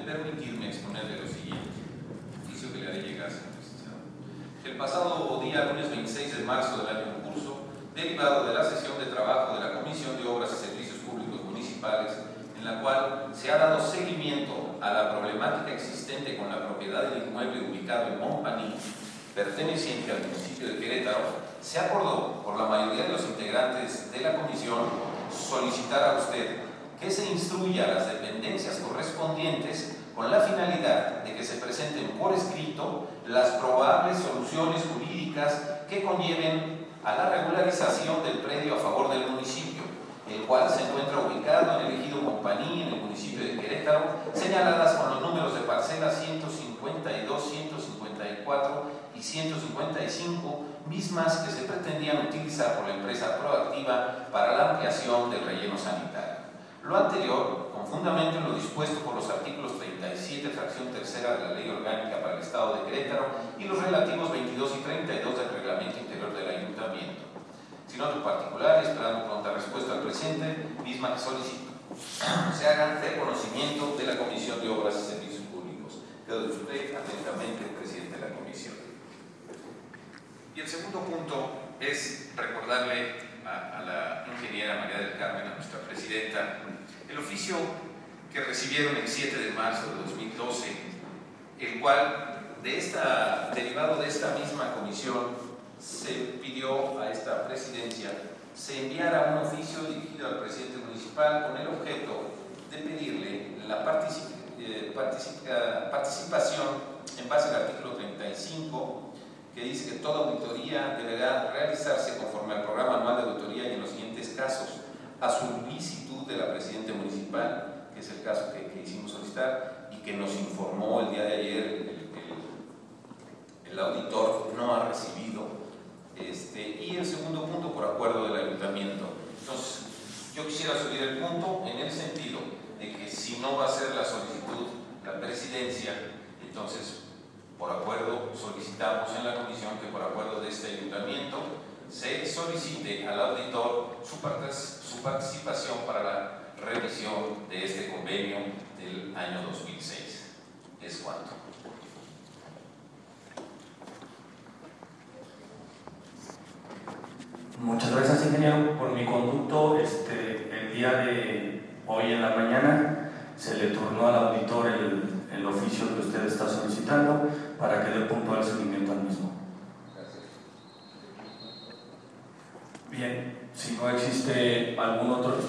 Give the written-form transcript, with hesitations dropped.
permitirme exponerle lo siguiente, oficio que le haré llegar, señor licenciado. El pasado día, lunes 26 de marzo del año en curso, derivado de la sesión de trabajo de la Comisión de Obras y Servicios Públicos Municipales, en la cual se ha dado seguimiento a la problemática existente con la propiedad del inmueble ubicado en Montpaní, perteneciente al municipio de Querétaro, se acordó por la mayoría de los integrantes de la comisión solicitar a usted que se instruya a las dependencias correspondientes con la finalidad de que se presenten por escrito las probables soluciones jurídicas que conlleven a la regularización del predio a favor del municipio, el cual se encuentra ubicado en el ejido Montpaní, en el municipio de Querétaro, señaladas con los números de parcela 152, 154 y 155, mismas que se pretendían utilizar por la empresa Proactiva para la ampliación del relleno sanitario. Lo anterior, con fundamento en lo dispuesto por los artículos 37, fracción tercera de la Ley Orgánica para el Estado de Querétaro y los relativos 22 y 32 del Reglamento Interior del Ayuntamiento. Sin otro particular, esperando pronta respuesta al presente, misma que solicito se haga de conocimiento de la Comisión de Obras y Servicios Públicos. Quedo de usted atentamente, presidente de la Comisión. Y el segundo punto es recordarle a la ingeniera María del Carmen, a nuestra presidenta, el oficio que recibieron el 7 de marzo de 2012, el cual, derivado de esta misma comisión, se pidió a esta presidencia se enviara un oficio dirigido al presidente municipal con el objeto de pedirle la participación en base al artículo 35, que dice que toda auditoría deberá realizarse conforme al programa anual de auditoría y en los siguientes casos, a solicitud de la presidenta municipal, que es el caso que hicimos solicitar y que nos informó el día de ayer el auditor no ha recibido. Y el segundo punto, por acuerdo del ayuntamiento. Entonces, yo quisiera subir el punto en el sentido de que si no va a ser la solicitud la presidencia, entonces por acuerdo solicitamos en la comisión que por acuerdo de este ayuntamiento se solicite al auditor su participación para la revisión de este convenio del año 2006. Es cuanto. Muchas gracias, ingeniero. Por mi conducto, el día de hoy en la mañana se le turnó al auditor el oficio que usted está solicitando para que dé puntual seguimiento al mismo. Bien, si no existe algún otro